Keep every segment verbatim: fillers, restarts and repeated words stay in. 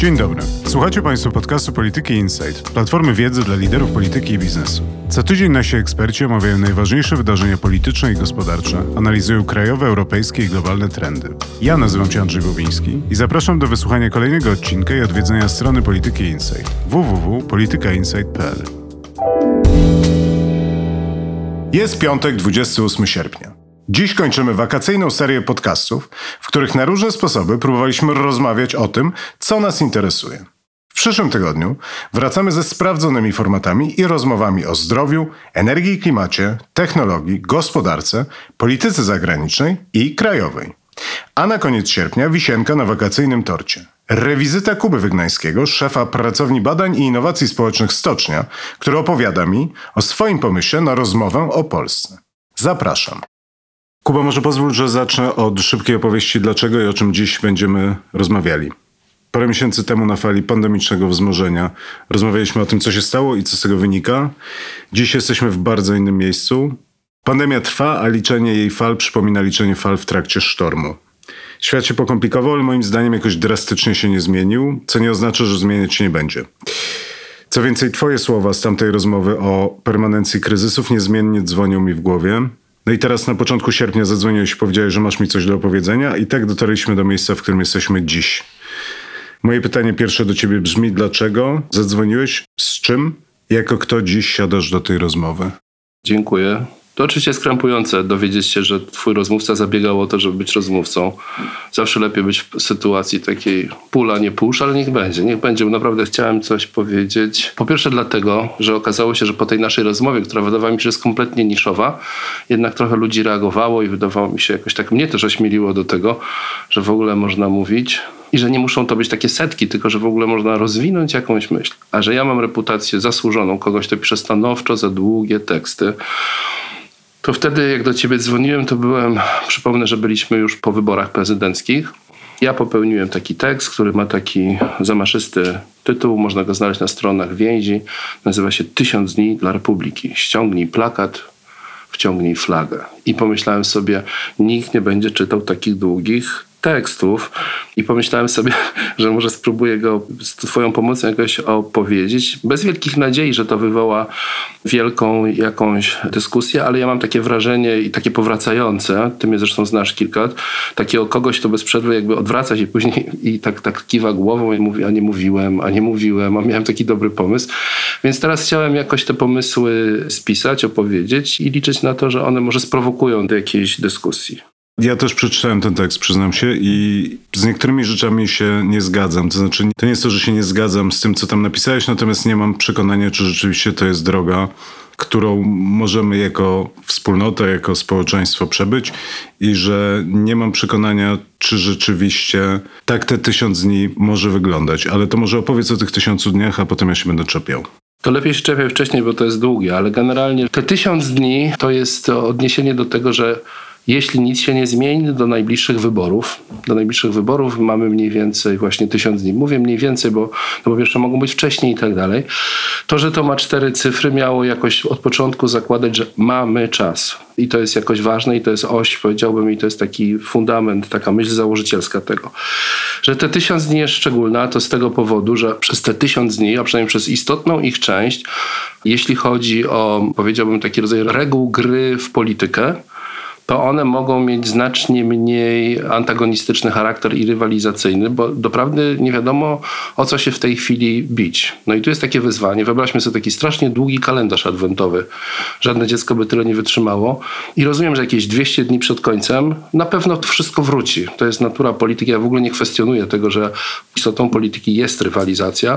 Dzień dobry. Słuchacie Państwo podcastu Polityki Insight, platformy wiedzy dla liderów polityki i biznesu. Co tydzień nasi eksperci omawiają najważniejsze wydarzenia polityczne i gospodarcze, analizują krajowe, europejskie i globalne trendy. Ja nazywam się Andrzej Bobiński i zapraszam do wysłuchania kolejnego odcinka i odwiedzenia strony Polityki Insight w w w kropka polityka insight kropka p l. Jest piątek, dwudziestego ósmego sierpnia. Dziś kończymy wakacyjną serię podcastów, w których na różne sposoby próbowaliśmy rozmawiać o tym, co nas interesuje. W przyszłym tygodniu wracamy ze sprawdzonymi formatami i rozmowami o zdrowiu, energii i klimacie, technologii, gospodarce, polityce zagranicznej i krajowej. A na koniec sierpnia wisienka na wakacyjnym torcie. Rewizyta Kuby Wygnańskiego, szefa pracowni badań i innowacji społecznych Stocznia, który opowiada mi o swoim pomyśle na rozmowę o Polsce. Zapraszam. Kuba, może pozwól, że zacznę od szybkiej opowieści dlaczego i o czym dziś będziemy rozmawiali. Parę miesięcy temu na fali pandemicznego wzmożenia rozmawialiśmy o tym, co się stało i co z tego wynika. Dziś jesteśmy w bardzo innym miejscu. Pandemia trwa, a liczenie jej fal przypomina liczenie fal w trakcie sztormu. Świat się pokomplikował, ale moim zdaniem jakoś drastycznie się nie zmienił, co nie oznacza, że zmieniać się nie będzie. Co więcej, twoje słowa z tamtej rozmowy o permanencji kryzysów niezmiennie dzwonią mi w głowie. No i teraz na początku sierpnia zadzwoniłeś i powiedziałeś, że masz mi coś do opowiedzenia i tak dotarliśmy do miejsca, w którym jesteśmy dziś. Moje pytanie pierwsze do ciebie brzmi, dlaczego zadzwoniłeś, z czym, jako kto dziś siadasz do tej rozmowy? Dziękuję. To oczywiście jest krępujące dowiedzieć się, że twój rozmówca zabiegał o to, żeby być rozmówcą. Zawsze lepiej być w sytuacji takiej pula, nie pusz, ale niech będzie. Niech będzie, bo naprawdę chciałem coś powiedzieć. Po pierwsze dlatego, że okazało się, że po tej naszej rozmowie, która wydawała mi się, że jest kompletnie niszowa, jednak trochę ludzi reagowało i wydawało mi się jakoś tak, mnie też ośmieliło do tego, że w ogóle można mówić i że nie muszą to być takie setki, tylko że w ogóle można rozwinąć jakąś myśl. A że ja mam reputację zasłużoną, kogoś, kto pisze stanowczo za długie teksty, to wtedy, jak do ciebie dzwoniłem, to byłem, przypomnę, że byliśmy już po wyborach prezydenckich. Ja popełniłem taki tekst, który ma taki zamaszysty tytuł, można go znaleźć na stronach więzi. Nazywa się Tysiąc dni dla Republiki. Ściągnij plakat, wciągnij flagę. I pomyślałem sobie, nikt nie będzie czytał takich długich tekstów i pomyślałem sobie, że może spróbuję go z twoją pomocą jakoś opowiedzieć, bez wielkich nadziei, że to wywoła wielką jakąś dyskusję, ale ja mam takie wrażenie i takie powracające, ty mnie zresztą znasz kilka lat, takiego kogoś, kto bez przerwy jakby odwraca się później i tak, tak kiwa głową i mówi, a nie mówiłem, a nie mówiłem, a miałem taki dobry pomysł. Więc teraz chciałem jakoś te pomysły spisać, opowiedzieć i liczyć na to, że one może sprowokują do jakiejś dyskusji. Ja też przeczytałem ten tekst, przyznam się, i z niektórymi rzeczami się nie zgadzam. To znaczy, to nie jest to, że się nie zgadzam z tym, co tam napisałeś, natomiast nie mam przekonania, czy rzeczywiście to jest droga, którą możemy jako wspólnota, jako społeczeństwo przebyć i że nie mam przekonania, czy rzeczywiście tak te tysiąc dni może wyglądać. Ale to może opowiedz o tych tysiącu dniach, a potem ja się będę czepiał. To lepiej się czepiać wcześniej, bo to jest długie, ale generalnie te tysiąc dni to jest odniesienie do tego, że jeśli nic się nie zmieni do najbliższych wyborów, do najbliższych wyborów mamy mniej więcej właśnie tysiąc dni. Mówię mniej więcej, bo, no bo jeszcze mogą być wcześniej i tak dalej. To, że to ma cztery cyfry, miało jakoś od początku zakładać, że mamy czas. I to jest jakoś ważne i to jest oś, powiedziałbym, i to jest taki fundament, taka myśl założycielska tego. Że te tysiąc dni jest szczególna, to z tego powodu, że przez te tysiąc dni, a przynajmniej przez istotną ich część, jeśli chodzi o, powiedziałbym, taki rodzaj reguł gry w politykę, to one mogą mieć znacznie mniej antagonistyczny charakter i rywalizacyjny, bo doprawdy nie wiadomo, o co się w tej chwili bić. No i tu jest takie wyzwanie. Wyobraźmy sobie taki strasznie długi kalendarz adwentowy. Żadne dziecko by tyle nie wytrzymało. I rozumiem, że jakieś dwieście dni przed końcem na pewno to wszystko wróci. To jest natura polityki. Ja w ogóle nie kwestionuję tego, że istotą polityki jest rywalizacja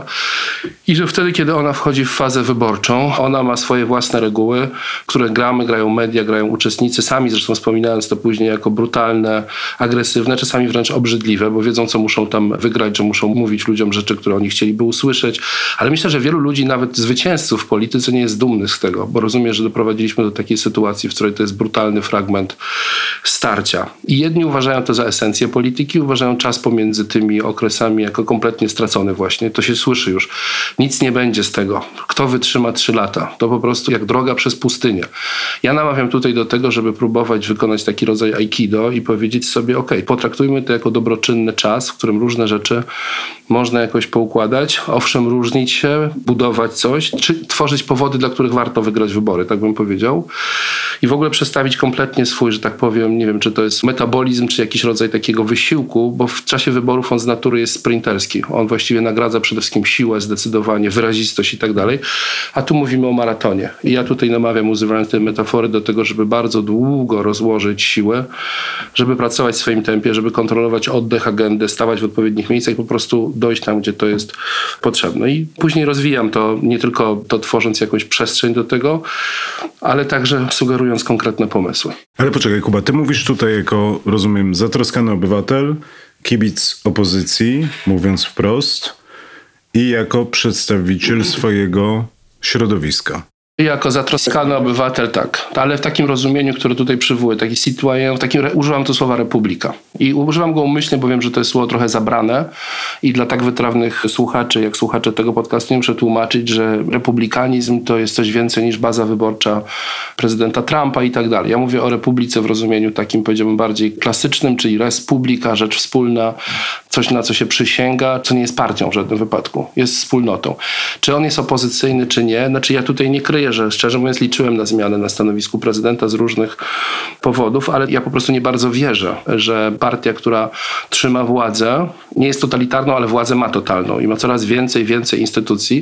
i że wtedy, kiedy ona wchodzi w fazę wyborczą, ona ma swoje własne reguły, które gramy, grają media, grają uczestnicy, sami zresztą wspominając to później jako brutalne, agresywne, czasami wręcz obrzydliwe, bo wiedzą, co muszą tam wygrać, że muszą mówić ludziom rzeczy, które oni chcieliby usłyszeć. Ale myślę, że wielu ludzi, nawet zwycięzców w polityce, nie jest dumnych z tego, bo rozumie, że doprowadziliśmy do takiej sytuacji, w której to jest brutalny fragment starcia. I jedni uważają to za esencję polityki, uważają czas pomiędzy tymi okresami jako kompletnie stracony właśnie. To się słyszy już. Nic nie będzie z tego. Kto wytrzyma trzy lata? To po prostu jak droga przez pustynię. Ja namawiam tutaj do tego, żeby próbować wykonać taki rodzaj aikido i powiedzieć sobie, ok, potraktujmy to jako dobroczynny czas, w którym różne rzeczy można jakoś poukładać, owszem, różnić się, budować coś, czy tworzyć powody, dla których warto wygrać wybory, tak bym powiedział. I w ogóle przestawić kompletnie swój, że tak powiem, nie wiem, czy to jest metabolizm, czy jakiś rodzaj takiego wysiłku, bo w czasie wyborów on z natury jest sprinterski. On właściwie nagradza przede wszystkim siłę, zdecydowanie, wyrazistość i tak dalej. A tu mówimy o maratonie. I ja tutaj namawiam, używając tej metafory, do tego, żeby bardzo długo rozłożyć siłę, żeby pracować w swoim tempie, żeby kontrolować oddech, agendę, stawać w odpowiednich miejscach i po prostu dojść tam, gdzie to jest potrzebne. I później rozwijam to, nie tylko to tworząc jakąś przestrzeń do tego, ale także sugerując konkretne pomysły. Ale poczekaj, Kuba, ty mówisz tutaj jako, rozumiem, zatroskany obywatel, kibic opozycji, mówiąc wprost, i jako przedstawiciel swojego środowiska. Jako zatroskany obywatel, tak. Ale w takim rozumieniu, które tutaj przywołuję, taki citoyen, w takim, używam tu słowa republika. I używam go umyślnie, bo wiem, że to jest słowo trochę zabrane i dla tak wytrawnych słuchaczy, jak słuchacze tego podcastu, nie muszę tłumaczyć, że republikanizm to jest coś więcej niż baza wyborcza prezydenta Trumpa i tak dalej. Ja mówię o republice w rozumieniu takim, powiedziałbym, bardziej klasycznym, czyli res publica, rzecz wspólna, coś, na co się przysięga, co nie jest partią w żadnym wypadku, jest wspólnotą. Czy on jest opozycyjny, czy nie? Znaczy ja tutaj nie kryję, że szczerze mówiąc liczyłem na zmianę na stanowisku prezydenta z różnych powodów, ale ja po prostu nie bardzo wierzę, że partia, która trzyma władzę, nie jest totalitarną, ale władzę ma totalną i ma coraz więcej, więcej instytucji,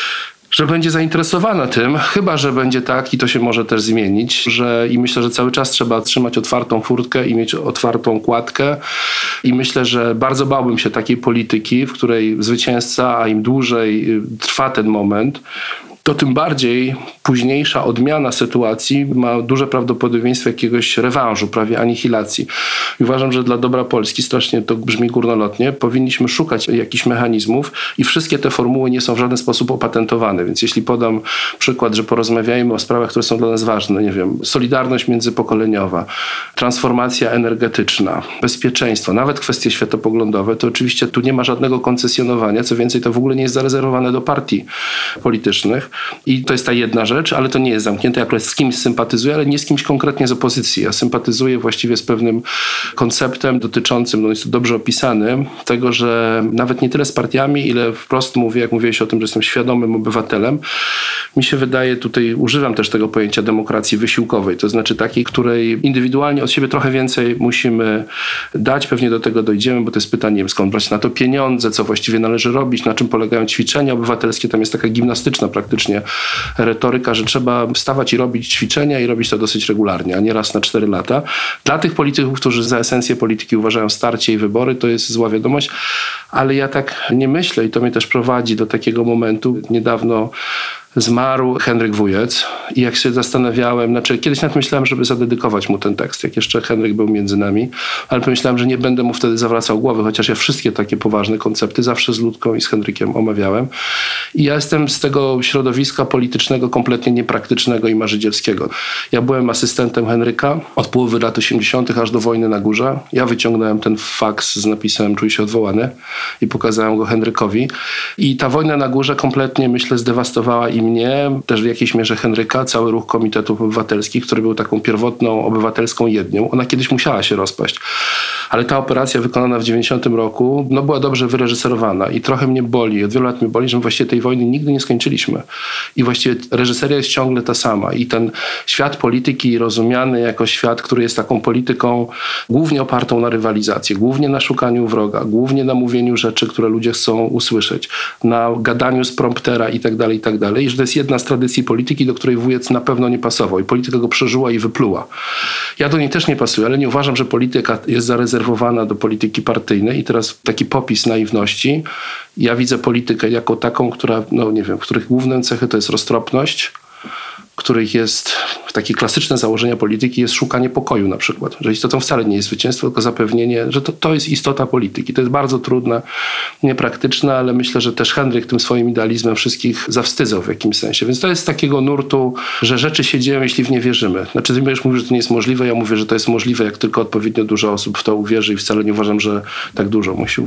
że będzie zainteresowana tym, chyba że będzie tak i to się może też zmienić, że i myślę, że cały czas trzeba trzymać otwartą furtkę i mieć otwartą kładkę i myślę, że bardzo bałbym się takiej polityki, w której zwycięzca, a im dłużej trwa ten moment, to tym bardziej późniejsza odmiana sytuacji ma duże prawdopodobieństwo jakiegoś rewanżu, prawie anihilacji. I uważam, że dla dobra Polski, strasznie to brzmi górnolotnie, powinniśmy szukać jakichś mechanizmów i wszystkie te formuły nie są w żaden sposób opatentowane. Więc jeśli podam przykład, że porozmawiajmy o sprawach, które są dla nas ważne, nie wiem, solidarność międzypokoleniowa, transformacja energetyczna, bezpieczeństwo, nawet kwestie światopoglądowe, to oczywiście tu nie ma żadnego koncesjonowania. Co więcej, to w ogóle nie jest zarezerwowane do partii politycznych. I to jest ta jedna rzecz, ale to nie jest zamknięte. Ja akurat z kimś sympatyzuję, ale nie z kimś konkretnie z opozycji. Ja sympatyzuję właściwie z pewnym konceptem dotyczącym, no jest to dobrze opisany, tego, że nawet nie tyle z partiami, ile wprost mówię, jak mówiłeś o tym, że jestem świadomym obywatelem. Mi się wydaje, tutaj używam też tego pojęcia demokracji wysiłkowej, to znaczy takiej, której indywidualnie od siebie trochę więcej musimy dać. Pewnie do tego dojdziemy, bo to jest pytanie, skąd brać na to pieniądze, co właściwie należy robić, na czym polegają ćwiczenia obywatelskie. Tam jest taka gimnastyczna praktycznie retoryka, że trzeba wstawać i robić ćwiczenia i robić to dosyć regularnie, a nie raz na cztery lata. Dla tych polityków, którzy za esencję polityki uważają starcie i wybory, to jest zła wiadomość, ale ja tak nie myślę i to mnie też prowadzi do takiego momentu. Niedawno zmarł Henryk Wujec i jak się zastanawiałem, znaczy kiedyś nawet myślałem, żeby zadedykować mu ten tekst, jak jeszcze Henryk był między nami, ale pomyślałem, że nie będę mu wtedy zawracał głowy, chociaż ja wszystkie takie poważne koncepty zawsze z Ludką i z Henrykiem omawiałem. I ja jestem z tego środowiska politycznego kompletnie niepraktycznego i marzycielskiego. Ja byłem asystentem Henryka od połowy lat osiemdziesiątych aż do wojny na górze. Ja wyciągnąłem ten faks z napisem "Czuj się odwołany" i pokazałem go Henrykowi. I ta wojna na górze kompletnie, myślę, zdewastowała i mnie, też w jakiejś mierze Henryka, cały ruch komitetów obywatelskich, który był taką pierwotną obywatelską jednią. Ona kiedyś musiała się rozpaść. Ale ta operacja wykonana w dziewięćdziesiątym roku no, była dobrze wyreżyserowana i trochę mnie boli, od wielu lat mnie boli, że właściwie tej wojny nigdy nie skończyliśmy. I właściwie reżyseria jest ciągle ta sama. I ten świat polityki rozumiany jako świat, który jest taką polityką głównie opartą na rywalizacji, głównie na szukaniu wroga, głównie na mówieniu rzeczy, które ludzie chcą usłyszeć, na gadaniu z promptera i tak dalej, i tak dalej. I że to jest jedna z tradycji polityki, do której Wujec na pewno nie pasował. I polityka go przeżyła i wypluła. Ja do niej też nie pasuję, ale nie uważam, że polityka jest zarezerwowana do polityki partyjnej. I teraz taki popis naiwności. Ja widzę politykę jako taką, która, no nie wiem, w których główne cechy to jest roztropność, których jest, takie klasyczne założenia polityki jest szukanie pokoju na przykład. Że istotą wcale nie jest zwycięstwo, tylko zapewnienie, że to, to jest istota polityki. To jest bardzo trudne, niepraktyczne, ale myślę, że też Henryk tym swoim idealizmem wszystkich zawstydzał w jakimś sensie. Więc to jest z takiego nurtu, że rzeczy się dzieją, jeśli w nie wierzymy. Znaczy ty już mówisz, że to nie jest możliwe, ja mówię, że to jest możliwe, jak tylko odpowiednio dużo osób w to uwierzy i wcale nie uważam, że tak dużo musi uwierzyć.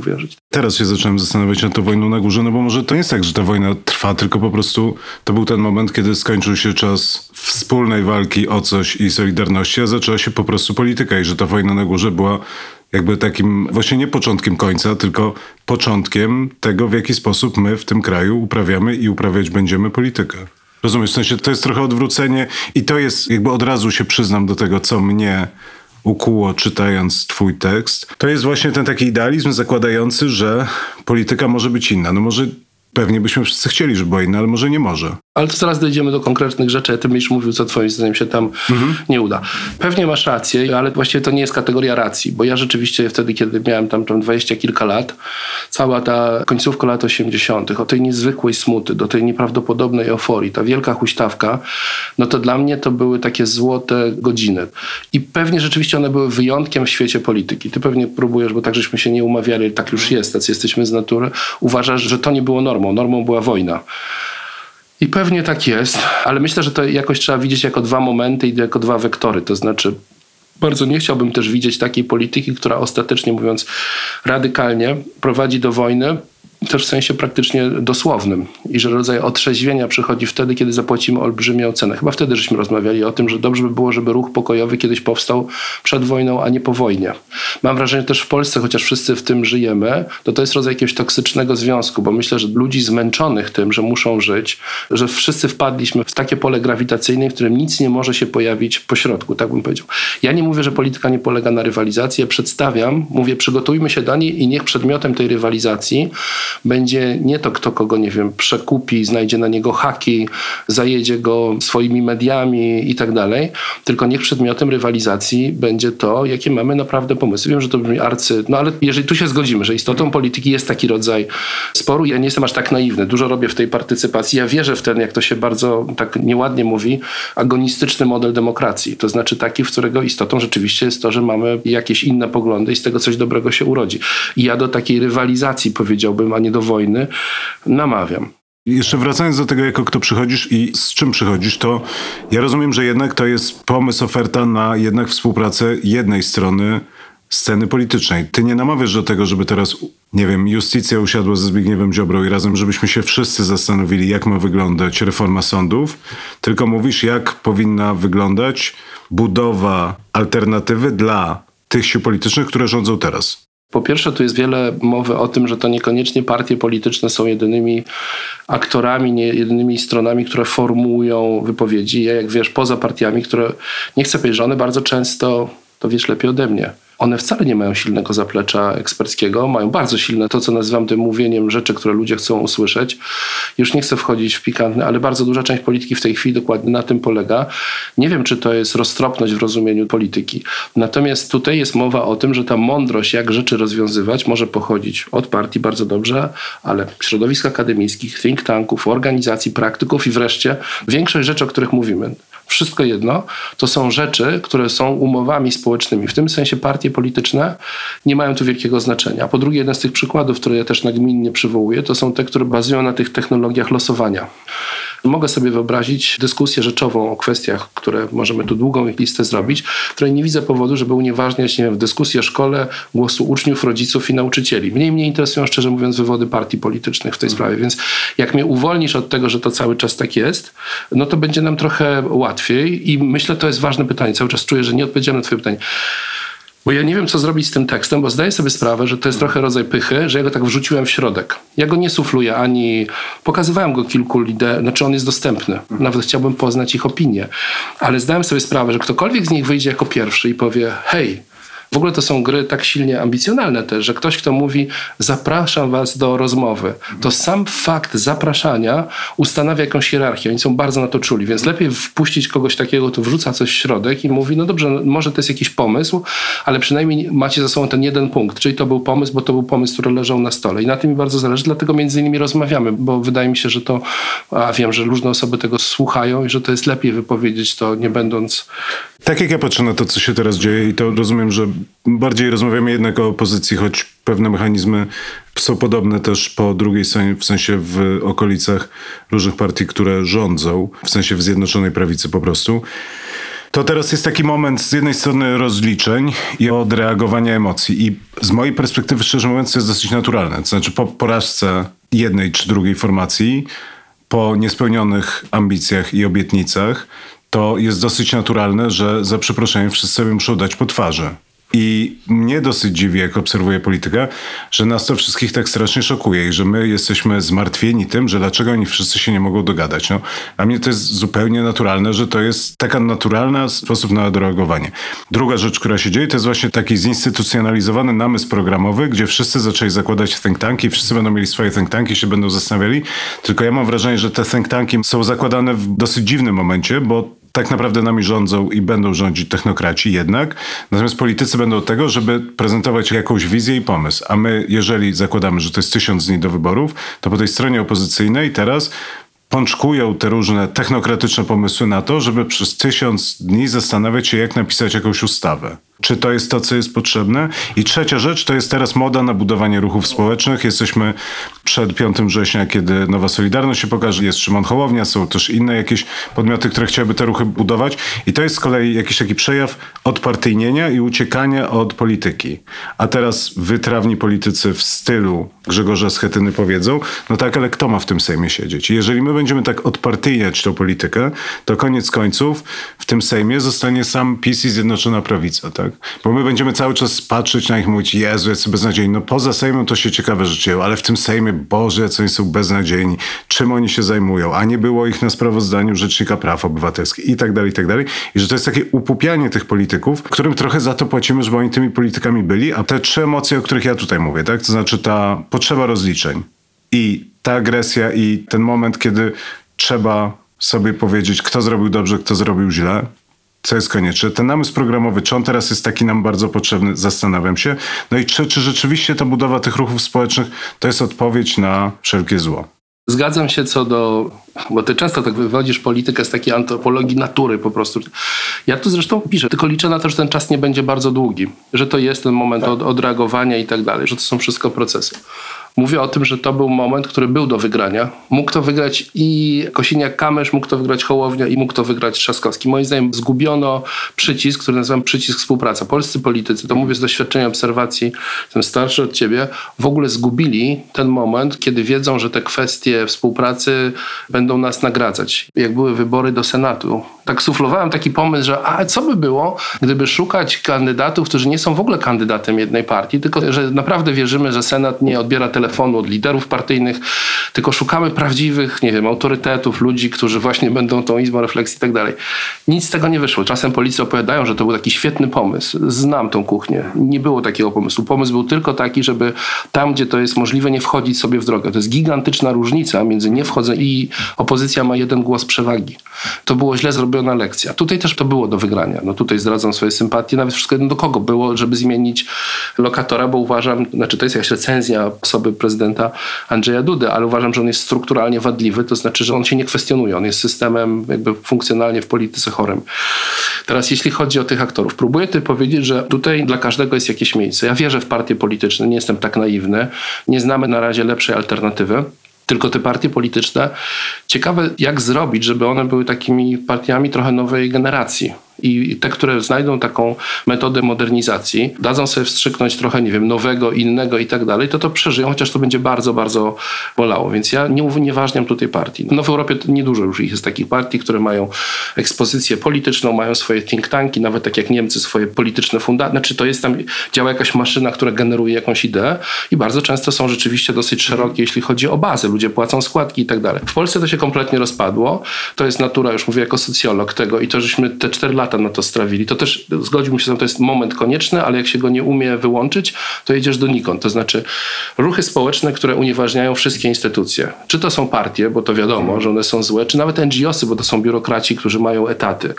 Teraz się zacząłem zastanawiać nad tą wojną na górze, no bo może to nie jest tak, że ta wojna trwa, tylko po prostu to był ten moment, kiedy skończył się czas wspólnej walki o coś i solidarności, a zaczęła się po prostu polityka i że ta wojna na górze była jakby takim właśnie nie początkiem końca, tylko początkiem tego, w jaki sposób my w tym kraju uprawiamy i uprawiać będziemy politykę. Rozumiesz? W sensie to jest trochę odwrócenie i to jest, jakby od razu się przyznam do tego, co mnie ukuło czytając twój tekst. To jest właśnie ten taki idealizm zakładający, że polityka może być inna. No może pewnie byśmy wszyscy chcieli, żeby była inna, ale może nie może. Ale to zaraz dojdziemy do konkretnych rzeczy, a ty będziesz mówił, co twoim zdaniem się tam mhm. nie uda. Pewnie masz rację, ale właściwie to nie jest kategoria racji, bo ja rzeczywiście wtedy, kiedy miałem tam, tam dwadzieścia kilka lat, cała ta końcówka lat osiemdziesiątych, o tej niezwykłej smuty, do tej nieprawdopodobnej euforii, ta wielka huśtawka, no to dla mnie to były takie złote godziny. I pewnie rzeczywiście one były wyjątkiem w świecie polityki. Ty pewnie próbujesz, bo tak żeśmy się nie umawiali, tak już jest, tacy jesteśmy z natury, uważasz, że to nie było normą. Normą była wojna. I pewnie tak jest, ale myślę, że to jakoś trzeba widzieć jako dwa momenty i jako dwa wektory. To znaczy, bardzo nie chciałbym też widzieć takiej polityki, która ostatecznie, mówiąc radykalnie, prowadzi do wojny, też w sensie praktycznie dosłownym. I że rodzaj otrzeźwienia przychodzi wtedy, kiedy zapłacimy olbrzymią cenę. Chyba wtedy żeśmy rozmawiali o tym, że dobrze by było, żeby ruch pokojowy kiedyś powstał przed wojną, a nie po wojnie. Mam wrażenie, że też w Polsce, chociaż wszyscy w tym żyjemy, to to jest rodzaj jakiegoś toksycznego związku, bo myślę, że ludzi zmęczonych tym, że muszą żyć, że wszyscy wpadliśmy w takie pole grawitacyjne, w którym nic nie może się pojawić po środku, tak bym powiedział. Ja nie mówię, że polityka nie polega na rywalizacji, ja przedstawiam, mówię, przygotujmy się do niej i niech przedmiotem tej rywalizacji będzie nie to, kto kogo, nie wiem, przekupi, znajdzie na niego haki, zajedzie go swoimi mediami i tak dalej, tylko niech przedmiotem rywalizacji będzie to, jakie mamy naprawdę pomysły. Wiem, że to brzmi arcy, no ale jeżeli tu się zgodzimy, że istotą polityki jest taki rodzaj sporu, ja nie jestem aż tak naiwny, dużo robię w tej partycypacji, ja wierzę w ten, jak to się bardzo tak nieładnie mówi, agonistyczny model demokracji, to znaczy taki, w którego istotą rzeczywiście jest to, że mamy jakieś inne poglądy i z tego coś dobrego się urodzi. I ja do takiej rywalizacji, powiedziałbym, a nie do wojny, namawiam. Jeszcze wracając do tego, jako kto przychodzisz i z czym przychodzisz, to ja rozumiem, że jednak to jest pomysł, oferta na jednak współpracę jednej strony sceny politycznej. Ty nie namawiasz do tego, żeby teraz, nie wiem, Justicja usiadła ze Zbigniewem Ziobrą i razem, żebyśmy się wszyscy zastanowili, jak ma wyglądać reforma sądów, tylko mówisz, jak powinna wyglądać budowa alternatywy dla tych sił politycznych, które rządzą teraz. Po pierwsze, tu jest wiele mowy o tym, że to niekoniecznie partie polityczne są jedynymi aktorami, nie jedynymi stronami, które formułują wypowiedzi. Ja, jak wiesz, poza partiami, które, nie chcę powiedzieć, że one bardzo często, to wiesz lepiej ode mnie, one wcale nie mają silnego zaplecza eksperckiego, mają bardzo silne to, co nazywam tym mówieniem rzeczy, które ludzie chcą usłyszeć. Już nie chcę wchodzić w pikantne, ale bardzo duża część polityki w tej chwili dokładnie na tym polega. Nie wiem, czy to jest roztropność w rozumieniu polityki. Natomiast tutaj jest mowa o tym, że ta mądrość, jak rzeczy rozwiązywać, może pochodzić od partii bardzo dobrze, ale środowisk akademickich, think tanków, organizacji, praktyków i wreszcie większość rzeczy, o których mówimy. Wszystko jedno, to są rzeczy, które są umowami społecznymi. W tym sensie partie polityczne nie mają tu wielkiego znaczenia. A po drugie, jeden z tych przykładów, które ja też nagminnie przywołuję, to są te, które bazują na tych technologiach losowania. Mogę sobie wyobrazić dyskusję rzeczową o kwestiach, które możemy tu długą ich listę zrobić, w której nie widzę powodu, żeby unieważniać, nie wiem, w dyskusji o szkole głosu uczniów, rodziców i nauczycieli. Mniej mnie interesują, szczerze mówiąc, wywody partii politycznych w tej sprawie, więc jak mnie uwolnisz od tego, że to cały czas tak jest, no to będzie nam trochę łatwiej i myślę, to jest ważne pytanie. Cały czas czuję, że nie odpowiedziałem na twoje pytanie. Bo ja nie wiem, co zrobić z tym tekstem, bo zdaję sobie sprawę, że to jest trochę rodzaj pychy, że ja go tak wrzuciłem w środek. Ja go nie sufluję, ani pokazywałem go kilku liderów, znaczy on jest dostępny. Nawet chciałbym poznać ich opinię. Ale zdałem sobie sprawę, że ktokolwiek z nich wyjdzie jako pierwszy i powie, hej, w ogóle to są gry tak silnie ambicjonalne też, że ktoś, kto mówi, zapraszam was do rozmowy, to sam fakt zapraszania ustanawia jakąś hierarchię. Oni są bardzo na to czuli, więc lepiej wpuścić kogoś takiego, kto wrzuca coś w środek i mówi, no dobrze, no może to jest jakiś pomysł, ale przynajmniej macie za sobą ten jeden punkt, czyli to był pomysł, bo to był pomysł, który leżał na stole. I na tym mi bardzo zależy, dlatego między innymi rozmawiamy, bo wydaje mi się, że to, a wiem, że różne osoby tego słuchają i że to jest lepiej wypowiedzieć to, nie będąc... Tak jak ja patrzę na to, co się teraz dzieje i to rozumiem, że bardziej rozmawiamy jednak o opozycji, choć pewne mechanizmy są podobne też po drugiej stronie, w sensie w okolicach różnych partii, które rządzą, w sensie w Zjednoczonej Prawicy po prostu. To teraz jest taki moment z jednej strony rozliczeń i odreagowania emocji. I z mojej perspektywy, szczerze mówiąc, to jest dosyć naturalne. To znaczy po porażce jednej czy drugiej formacji, po niespełnionych ambicjach i obietnicach, to jest dosyć naturalne, że za przeproszeniem wszyscy sobie muszą dać po twarzy. I mnie dosyć dziwi, jak obserwuję politykę, że nas to wszystkich tak strasznie szokuje i że my jesteśmy zmartwieni tym, że dlaczego oni wszyscy się nie mogą dogadać. No, dla mnie to jest zupełnie naturalne, że to jest taka naturalna sposób na odreagowanie. Druga rzecz, która się dzieje, to jest właśnie taki zinstytucjonalizowany namysł programowy, gdzie wszyscy zaczęli zakładać think tanki, wszyscy będą mieli swoje think tanki, się będą zastanawiali. Tylko ja mam wrażenie, że te think tanki są zakładane w dosyć dziwnym momencie, bo tak naprawdę nami rządzą i będą rządzić technokraci jednak. Natomiast politycy będą od tego, żeby prezentować jakąś wizję i pomysł. A my, jeżeli zakładamy, że to jest tysiąc dni do wyborów, to po tej stronie opozycyjnej teraz pączkują te różne technokratyczne pomysły na to, żeby przez tysiąc dni zastanawiać się, jak napisać jakąś ustawę. Czy to jest to, co jest potrzebne? I trzecia rzecz, to jest teraz moda na budowanie ruchów społecznych. Jesteśmy przed piątego września, kiedy Nowa Solidarność się pokaże. Jest Szymon Hołownia, są też inne jakieś podmioty, które chciałyby te ruchy budować. I to jest z kolei jakiś taki przejaw odpartyjnienia i uciekania od polityki. A teraz wytrawni politycy w stylu Grzegorza Schetyny powiedzą, no tak, ale kto ma w tym Sejmie siedzieć? Jeżeli my będziemy tak odpartyjniać tą politykę, to koniec końców w tym Sejmie zostanie sam PiS i Zjednoczona Prawica, tak? Bo my będziemy cały czas patrzeć na nich i mówić, Jezu, jacy beznadziejni. No poza Sejmem to się ciekawe rzeczy dzieją, ale w tym Sejmie, Boże, jacy oni są beznadziejni. Czym oni się zajmują? A nie było ich na sprawozdaniu Rzecznika Praw Obywatelskich i tak dalej, i tak dalej. I że to jest takie upupianie tych polityków, którym trochę za to płacimy, żeby oni tymi politykami byli. A te trzy emocje, o których ja tutaj mówię, tak? To znaczy ta potrzeba rozliczeń i ta agresja i ten moment, kiedy trzeba sobie powiedzieć, kto zrobił dobrze, kto zrobił źle. Co jest konieczne? Ten namysł programowy, czy on teraz jest taki nam bardzo potrzebny? Zastanawiam się. No i czy, czy rzeczywiście ta budowa tych ruchów społecznych to jest odpowiedź na wszelkie zło? Zgadzam się co do, bo ty często tak wywodzisz politykę z takiej antropologii natury po prostu. Ja tu zresztą piszę, tylko liczę na to, że ten czas nie będzie bardzo długi, że to jest ten moment od, odreagowania i tak dalej, że to są wszystko procesy. Mówię o tym, że to był moment, który był do wygrania. Mógł to wygrać i Kosiniak-Kamysz, mógł to wygrać Hołownia i mógł to wygrać Trzaskowski. Moim zdaniem zgubiono przycisk, który nazywam przycisk współpraca. Polscy politycy, to mówię z doświadczenia obserwacji, jestem starszy od ciebie, w ogóle zgubili ten moment, kiedy wiedzą, że te kwestie współpracy będą nas nagradzać. Jak były wybory do Senatu, tak suflowałem taki pomysł, że a co by było, gdyby szukać kandydatów, którzy nie są w ogóle kandydatem jednej partii, tylko że naprawdę wierzymy, że Senat nie odbiera telefonu od liderów partyjnych, tylko szukamy prawdziwych, nie wiem, autorytetów, ludzi, którzy właśnie będą tą izbą refleksji i tak dalej. Nic z tego nie wyszło. Czasem politycy opowiadają, że to był taki świetny pomysł. Znam tą kuchnię. Nie było takiego pomysłu. Pomysł był tylko taki, żeby tam, gdzie to jest możliwe, nie wchodzić sobie w drogę. To jest gigantyczna różnica między nie wchodzeniem i opozycja ma jeden głos przewagi. To było źle zrobiona lekcja. Tutaj też to było do wygrania. No tutaj zdradzam swoje sympatie. Nawet wszystko jedno do kogo było, żeby zmienić lokatora, bo uważam, znaczy to jest jakaś recenzja osoby prezydenta Andrzeja Dudy, ale uważam, że on jest strukturalnie wadliwy, to znaczy, że on się nie kwestionuje. On jest systemem jakby funkcjonalnie w polityce chorym. Teraz jeśli chodzi o tych aktorów, próbuję ty powiedzieć, że tutaj dla każdego jest jakieś miejsce. Ja wierzę w partie polityczne, nie jestem tak naiwny. Nie znamy na razie lepszej alternatywy. Tylko te partie polityczne, ciekawe jak zrobić, żeby one były takimi partiami trochę nowej generacji. I te, które znajdą taką metodę modernizacji, dadzą sobie wstrzyknąć trochę, nie wiem, nowego, innego i tak dalej, to to przeżyją, chociaż to będzie bardzo, bardzo bolało. Więc ja nie unieważniam tutaj partii. No w Europie niedużo już ich jest takich partii, które mają ekspozycję polityczną, mają swoje think tanki, nawet tak jak Niemcy, swoje polityczne fundacje. Znaczy to jest tam, działa jakaś maszyna, która generuje jakąś ideę i bardzo często są rzeczywiście dosyć szerokie, jeśli chodzi o bazę. Ludzie płacą składki i tak dalej. W Polsce to się kompletnie rozpadło. To jest natura, już mówię jako socjolog tego i to, żeśmy te cztery lata na to strawili. To też zgodziłbym się, że to jest moment konieczny, ale jak się go nie umie wyłączyć, to jedziesz donikąd. To znaczy ruchy społeczne, które unieważniają wszystkie instytucje. Czy to są partie, bo to wiadomo, że one są złe, czy nawet N G O sy, bo to są biurokraci, którzy mają etaty.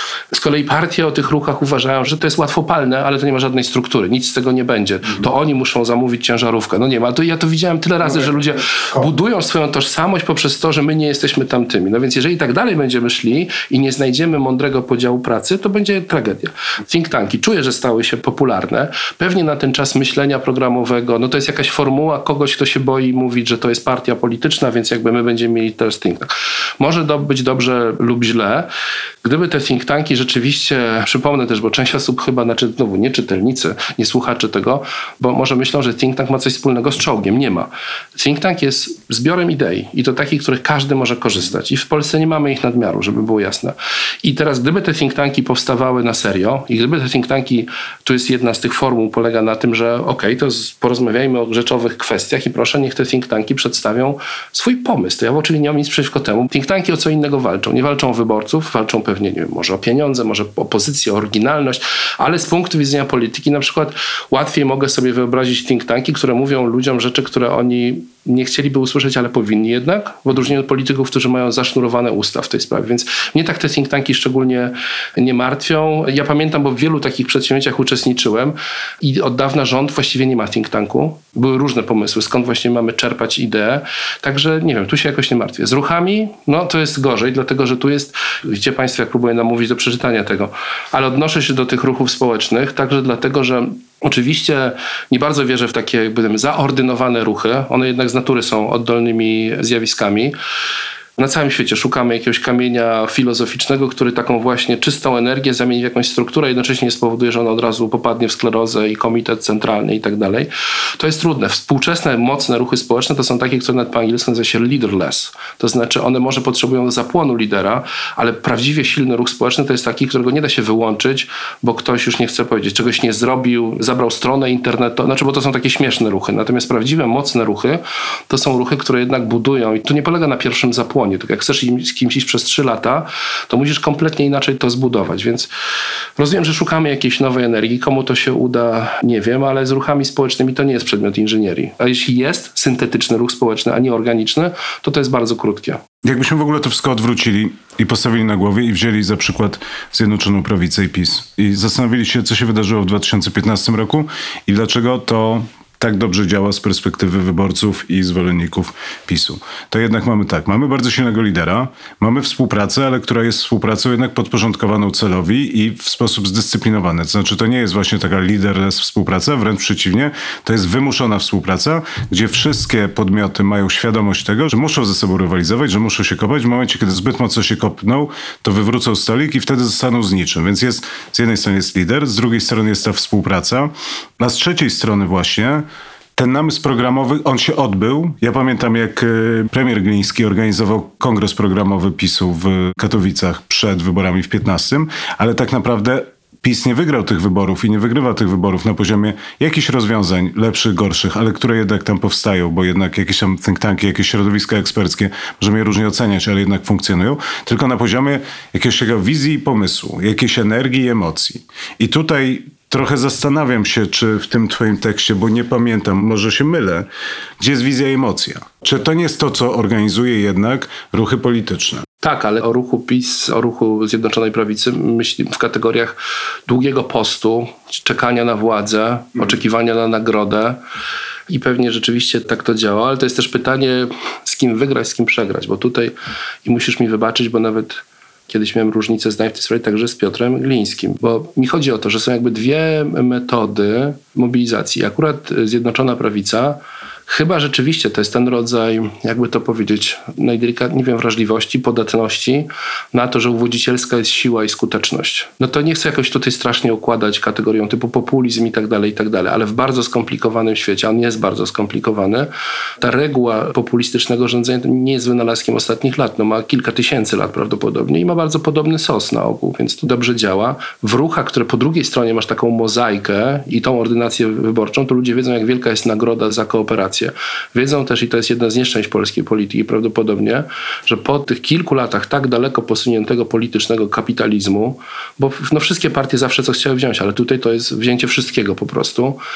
Z kolei partie o tych ruchach uważają, że to jest łatwopalne, ale to nie ma żadnej struktury. Nic z tego nie będzie. To oni muszą zamówić ciężarówkę. No nie ma. To ja to widziałem tyle razy, że ludzie budują swoją tożsamość poprzez to, że my nie jesteśmy tamtymi. No więc jeżeli tak dalej będziemy szli i nie znajdziemy mądrego podziału pracy, pracy, to będzie tragedia. Think tanki, czuję, że stały się popularne. Pewnie na ten czas myślenia programowego, no to jest jakaś formuła kogoś, kto się boi mówić, że to jest partia polityczna, więc jakby my będziemy mieli teraz think tank. Może do, być dobrze lub źle. Gdyby te think tanki rzeczywiście, przypomnę też, bo część osób chyba, znaczy znowu nie czytelnicy, nie słuchacze tego, bo może myślą, że think tank ma coś wspólnego z czołgiem. Nie ma. Think tank jest zbiorem idei i to takich, których każdy może korzystać. I w Polsce nie mamy ich nadmiaru, żeby było jasne. I teraz gdyby te think tanki powstawały na serio i gdyby te think tanki, tu jest jedna z tych formuł, polega na tym, że okej, okay, to z, porozmawiajmy o rzeczowych kwestiach i proszę, niech te think tanki przedstawią swój pomysł. To ja oczywiście nie mam nic przeciwko temu. Think tanki o co innego walczą. Nie walczą o wyborców, walczą pewnie, nie wiem, może o pieniądze, może o pozycję, o oryginalność, ale z punktu widzenia polityki na przykład łatwiej mogę sobie wyobrazić think tanki, które mówią ludziom rzeczy, które oni nie chcieliby usłyszeć, ale powinni jednak, w odróżnieniu od polityków, którzy mają zasznurowane usta w tej sprawie. Więc mnie tak te think tanki szczególnie nie martwią. Ja pamiętam, bo w wielu takich przedsięwzięciach uczestniczyłem i od dawna rząd właściwie nie ma think tanku. Były różne pomysły, skąd właśnie mamy czerpać ideę. Także nie wiem, tu się jakoś nie martwię. Z ruchami, no to jest gorzej, dlatego że tu jest, widzicie Państwo, jak próbuję namówić do przeczytania tego, ale odnoszę się do tych ruchów społecznych, także dlatego, że oczywiście nie bardzo wierzę w takie jakby zaordynowane ruchy. One jednak z natury są oddolnymi zjawiskami. Na całym świecie szukamy jakiegoś kamienia filozoficznego, który taką właśnie czystą energię zamieni w jakąś strukturę, jednocześnie nie spowoduje, że ona od razu popadnie w sklerozę i komitet centralny i tak dalej. To jest trudne. Współczesne, mocne ruchy społeczne to są takie, które nawet po angielsku nazywa się leaderless. To znaczy one może potrzebują zapłonu lidera, ale prawdziwie silny ruch społeczny to jest taki, którego nie da się wyłączyć, bo ktoś już nie chce powiedzieć, czegoś nie zrobił, zabrał stronę internetową, znaczy bo to są takie śmieszne ruchy. Natomiast prawdziwe, mocne ruchy to są ruchy, które jednak budują i tu nie polega na pierwszym zapłonie. Tak jak chcesz z kimś iść przez trzy lata, to musisz kompletnie inaczej to zbudować. Więc rozumiem, że szukamy jakiejś nowej energii. Komu to się uda, nie wiem, ale z ruchami społecznymi to nie jest przedmiot inżynierii. A jeśli jest syntetyczny ruch społeczny, a nie organiczny, to to jest bardzo krótkie. Jakbyśmy w ogóle to wszystko odwrócili i postawili na głowie i wzięli za przykład Zjednoczoną Prawicę i PiS i zastanowili się, co się wydarzyło w dwa tysiące piętnastym roku i dlaczego to tak dobrze działa z perspektywy wyborców i zwolenników PiSu. To jednak mamy tak, mamy bardzo silnego lidera, mamy współpracę, ale która jest współpracą jednak podporządkowaną celowi i w sposób zdyscyplinowany. To znaczy to nie jest właśnie taka leaderless współpraca, wręcz przeciwnie, to jest wymuszona współpraca, gdzie wszystkie podmioty mają świadomość tego, że muszą ze sobą rywalizować, że muszą się kopać. W momencie, kiedy zbyt mocno się kopną, to wywrócą stolik i wtedy zostaną z niczym. Więc jest, z jednej strony jest lider, z drugiej strony jest ta współpraca, a z trzeciej strony właśnie ten namysł programowy, on się odbył. Ja pamiętam, jak premier Gliński organizował kongres programowy PiSu w Katowicach przed wyborami w piętnastym, ale tak naprawdę PiS nie wygrał tych wyborów i nie wygrywa tych wyborów na poziomie jakichś rozwiązań, lepszych, gorszych, ale które jednak tam powstają, bo jednak jakieś tam think tanki, jakieś środowiska eksperckie, możemy je różnie oceniać, ale jednak funkcjonują, tylko na poziomie jakiegoś wizji i pomysłu, jakiejś energii i emocji. I tutaj trochę zastanawiam się, czy w tym twoim tekście, bo nie pamiętam, może się mylę, gdzie jest wizja i emocja? Czy to nie jest to, co organizuje jednak ruchy polityczne? Tak, ale o ruchu PiS, o ruchu Zjednoczonej Prawicy myśli w kategoriach długiego postu, czekania na władzę, mm. oczekiwania na nagrodę. I pewnie rzeczywiście tak to działa, ale to jest też pytanie, z kim wygrać, z kim przegrać, bo tutaj, i musisz mi wybaczyć, bo nawet kiedyś miałem różnicę zdań w tej sprawie także z Piotrem Glińskim, bo mi chodzi o to, że są jakby dwie metody mobilizacji. Akurat Zjednoczona Prawica chyba rzeczywiście to jest ten rodzaj, jakby to powiedzieć, najdelikatniej, nie wiem, wrażliwości, podatności na to, że uwodzicielska jest siła i skuteczność. No to nie chcę jakoś tutaj strasznie układać kategorią typu populizm i tak dalej, i tak dalej, ale w bardzo skomplikowanym świecie, on jest bardzo skomplikowany, ta reguła populistycznego rządzenia nie jest wynalazkiem ostatnich lat, no ma kilka tysięcy lat prawdopodobnie i ma bardzo podobny sos na ogół, więc to dobrze działa. W ruchach, które po drugiej stronie masz taką mozaikę i tą ordynację wyborczą, to ludzie wiedzą, jak wielka jest nagroda za kooperację. Wiedzą też, i to jest jedna z nieszczęść polskiej polityki prawdopodobnie, że po tych kilku latach tak daleko posuniętego politycznego kapitalizmu, bo no wszystkie partie zawsze coś chciały wziąć, ale tutaj to jest wzięcie wszystkiego po prostu,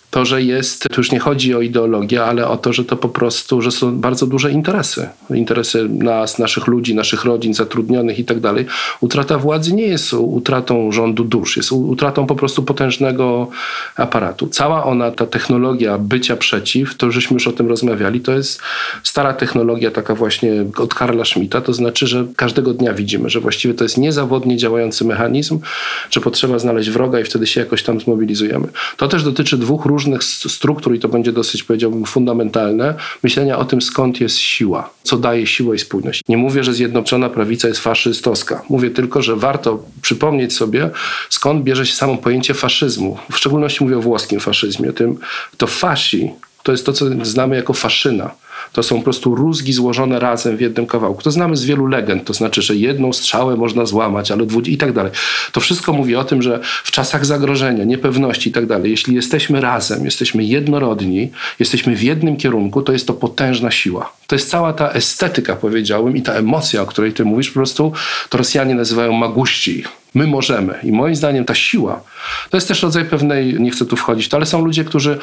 To, że jest, to już nie chodzi o ideologię, ale o to, że to po prostu, że są bardzo duże interesy. Interesy nas, naszych ludzi, naszych rodzin, zatrudnionych i tak dalej. Utrata władzy nie jest utratą rządu dusz, jest utratą po prostu potężnego aparatu. Cała ona, ta technologia bycia przeciw, to żeśmy już o tym rozmawiali, to jest stara technologia taka właśnie od Karla Schmitta, to znaczy, że każdego dnia widzimy, że właściwie to jest niezawodnie działający mechanizm, że potrzeba znaleźć wroga i wtedy się jakoś tam zmobilizujemy. To też dotyczy dwóch różnych struktur i to będzie dosyć, powiedziałbym, fundamentalne, myślenia o tym, skąd jest siła, co daje siłę i spójność. Nie mówię, że Zjednoczona Prawica jest faszystowska. Mówię tylko, że warto przypomnieć sobie, skąd bierze się samo pojęcie faszyzmu. W szczególności mówię o włoskim faszyzmie. Tym, to fasci to jest to, co znamy jako faszyna. To są po prostu rózgi złożone razem w jednym kawałku. To znamy z wielu legend, to znaczy, że jedną strzałę można złamać, ale dwu... i tak dalej. To wszystko mówi o tym, że w czasach zagrożenia, niepewności i tak dalej, jeśli jesteśmy razem, jesteśmy jednorodni, jesteśmy w jednym kierunku, to jest to potężna siła. To jest cała ta estetyka, powiedziałbym, i ta emocja, o której ty mówisz, po prostu to Rosjanie nazywają maguści. My możemy. I moim zdaniem ta siła to jest też rodzaj pewnej, nie chcę tu wchodzić w to, ale są ludzie, którzy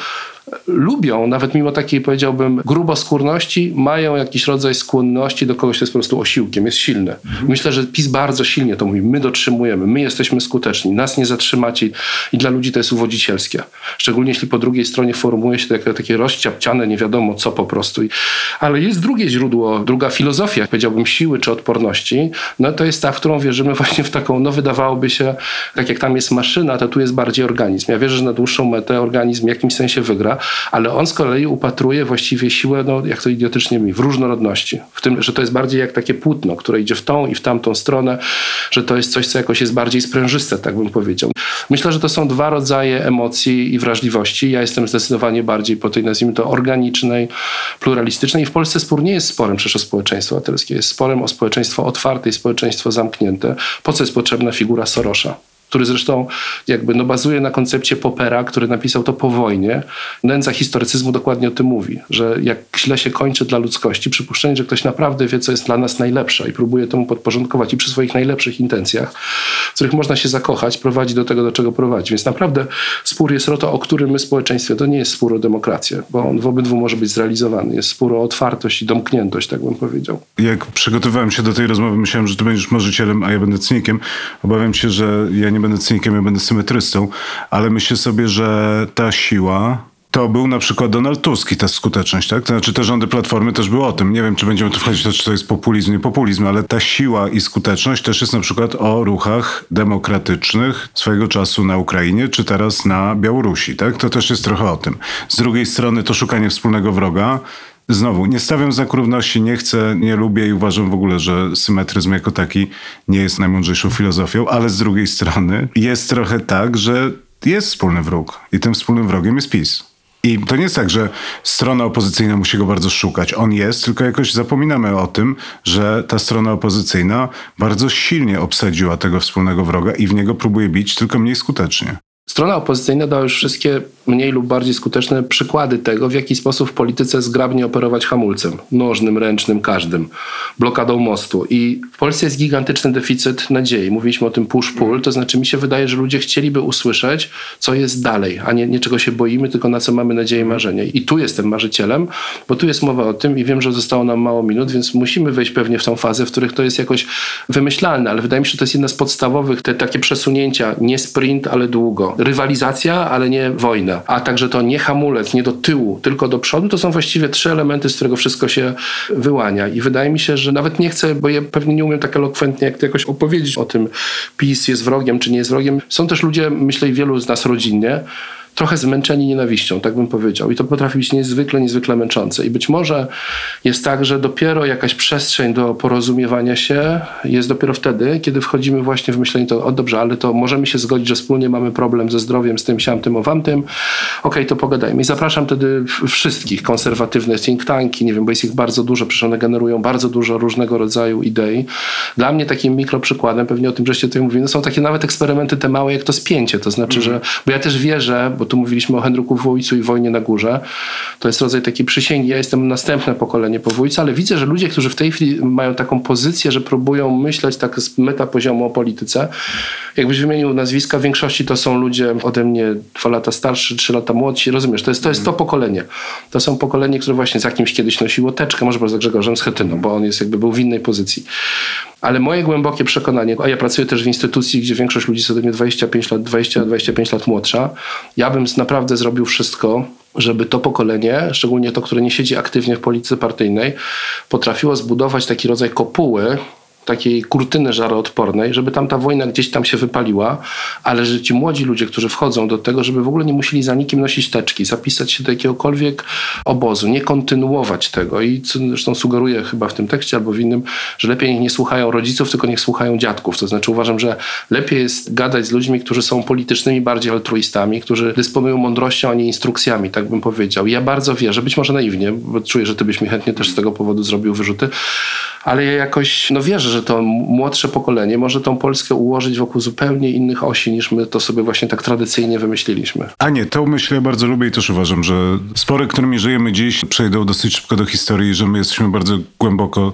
lubią, nawet mimo takiej, powiedziałbym, gruboskórności, mają jakiś rodzaj skłonności do kogoś, kto jest po prostu osiłkiem, jest silny. Mhm. Myślę, że PiS bardzo silnie to mówi. My dotrzymujemy, my jesteśmy skuteczni, nas nie zatrzymacie i dla ludzi to jest uwodzicielskie. Szczególnie jeśli po drugiej stronie formuje się takie, takie rozciapciane, nie wiadomo co po prostu. Ale jest drugie źródło, druga filozofia, powiedziałbym, siły czy odporności, no to jest ta, w którą wierzymy właśnie w taką, no wydawałoby się, tak jak tam jest maszyna, to tu jest bardziej organizm. Ja wierzę, że na dłuższą metę organizm w jakimś sensie wygra, ale on z kolei upatruje właściwie siłę, no jak to idiotycznie mówi, w różnorodności. W tym, że to jest bardziej jak takie płótno, które idzie w tą i w tamtą stronę, że to jest coś, co jakoś jest bardziej sprężyste, tak bym powiedział. Myślę, że to są dwa rodzaje emocji i wrażliwości. Ja jestem zdecydowanie bardziej po tej, nazwijmy to, organicznej, pluralistycznej. I w Polsce spór nie jest sporem przecież o społeczeństwo obywatelskie, jest sporem o społeczeństwo otwarte i społeczeństwo zamknięte. Po co jest potrzebna figura Sorosza? Który zresztą jakby no bazuje na koncepcie Poppera, który napisał to po wojnie. Nędza historycyzmu dokładnie o tym mówi, że jak źle się kończy dla ludzkości, przypuszczenie, że ktoś naprawdę wie, co jest dla nas najlepsze i próbuje temu podporządkować i przy swoich najlepszych intencjach, w których można się zakochać, prowadzi do tego, do czego prowadzi. Więc naprawdę spór jest o to, o którym my społeczeństwie, to nie jest spór o demokrację, bo on w obydwu może być zrealizowany. Jest spór o otwartość i domkniętość, tak bym powiedział. Jak przygotowywałem się do tej rozmowy, myślałem, że ty będziesz marzycielem, a ja będę cynikiem. Obawiam się, że ja nie będę cynikiem, ja będę symetrystą, ale myślę sobie, że ta siła to był na przykład Donald Tusk i ta skuteczność, tak? To znaczy te rządy Platformy też były o tym. Nie wiem, czy będziemy tu wchodzić, to, czy to jest populizm, nie populizm, ale ta siła i skuteczność też jest na przykład o ruchach demokratycznych swojego czasu na Ukrainie, czy teraz na Białorusi, tak? To też jest trochę o tym. Z drugiej strony to szukanie wspólnego wroga. Znowu, nie stawiam znak równości, nie chcę, nie lubię i uważam w ogóle, że symetryzm jako taki nie jest najmądrzejszą filozofią, ale z drugiej strony jest trochę tak, że jest wspólny wróg i tym wspólnym wrogiem jest PiS. I to nie jest tak, że strona opozycyjna musi go bardzo szukać. On jest, tylko jakoś zapominamy o tym, że ta strona opozycyjna bardzo silnie obsadziła tego wspólnego wroga i w niego próbuje bić, tylko mniej skutecznie. Strona opozycyjna dała już wszystkie mniej lub bardziej skuteczne przykłady tego, w jaki sposób w polityce zgrabnie operować hamulcem. Nożnym, ręcznym, każdym. Blokadą mostu. I w Polsce jest gigantyczny deficyt nadziei. Mówiliśmy o tym push-pull, to znaczy mi się wydaje, że ludzie chcieliby usłyszeć, co jest dalej, a nie, nie czego się boimy, tylko na co mamy nadzieję i marzenie. I tu jestem marzycielem, bo tu jest mowa o tym i wiem, że zostało nam mało minut, więc musimy wejść pewnie w tą fazę, w których to jest jakoś wymyślalne, ale wydaje mi się, że to jest jedna z podstawowych, te takie przesunięcia, nie sprint, ale długo. Rywalizacja, ale nie wojna. A także to nie hamulec, nie do tyłu, tylko do przodu, to są właściwie trzy elementy, z którego wszystko się wyłania. I wydaje mi się, że nawet nie chcę, bo ja pewnie nie umiem tak elokwentnie, jak to jakoś opowiedzieć o tym, PiS jest wrogiem, czy nie jest wrogiem. Są też ludzie, myślę, i wielu z nas rodzinnie, trochę zmęczeni nienawiścią, tak bym powiedział. I to potrafi być niezwykle, niezwykle męczące. I być może jest tak, że dopiero jakaś przestrzeń do porozumiewania się jest dopiero wtedy, kiedy wchodzimy właśnie w myślenie to, o dobrze, ale to możemy się zgodzić, że wspólnie mamy problem ze zdrowiem, z tym, siam, tym, owam, tym. Okej, okay, to pogadajmy. I zapraszam wtedy wszystkich konserwatywne think tanki, nie wiem, bo jest ich bardzo dużo, przecież one generują bardzo dużo różnego rodzaju idei. Dla mnie takim mikroprzykładem, pewnie o tym żeście tutaj mówili, no są takie nawet eksperymenty te małe, jak to spięcie. To znaczy, mm. że, bo ja też wierzę, bo tu mówiliśmy o Henryku Wójcu i wojnie na górze. To jest rodzaj takiej przysięgi. Ja jestem następne pokolenie po Wójcu, ale widzę, że ludzie, którzy w tej chwili mają taką pozycję, że próbują myśleć tak z metapoziomu o polityce, Jakbyś wymienił nazwiska, w większości to są ludzie ode mnie dwa lata starszy, trzy lata młodsi. Rozumiesz, to jest to, jest to pokolenie. To są pokolenie, które właśnie z jakimś kiedyś nosiło teczkę, może poza Grzegorzem Schetyną, bo on jest jakby był w innej pozycji. Ale moje głębokie przekonanie, a ja pracuję też w instytucji, gdzie większość ludzi jest ode mnie dwadzieścia pięć lat, dwadzieścia do dwudziestu pięciu lat młodsza, ja bym naprawdę zrobił wszystko, żeby to pokolenie, szczególnie to, które nie siedzi aktywnie w polityce partyjnej, potrafiło zbudować taki rodzaj kopuły, takiej kurtyny żaroodpornej, żeby tam ta wojna gdzieś tam się wypaliła, ale że ci młodzi ludzie, którzy wchodzą do tego, żeby w ogóle nie musieli za nikim nosić teczki, zapisać się do jakiegokolwiek obozu, nie kontynuować tego i co zresztą sugeruję chyba w tym tekście albo w innym, że lepiej niech nie słuchają rodziców, tylko niech słuchają dziadków. To znaczy uważam, że lepiej jest gadać z ludźmi, którzy są politycznymi bardziej altruistami, którzy dysponują mądrością, a nie instrukcjami, tak bym powiedział. I ja bardzo wierzę, być może naiwnie, bo czuję, że ty byś mi chętnie też z tego powodu zrobił wyrzuty, ale ja jakoś no wierzę, że to młodsze pokolenie może tą Polskę ułożyć wokół zupełnie innych osi, niż my to sobie właśnie tak tradycyjnie wymyśliliśmy. A nie, to myślę bardzo lubię i też uważam, że spory, którymi żyjemy dziś, przejdą dosyć szybko do historii, że my jesteśmy bardzo głęboko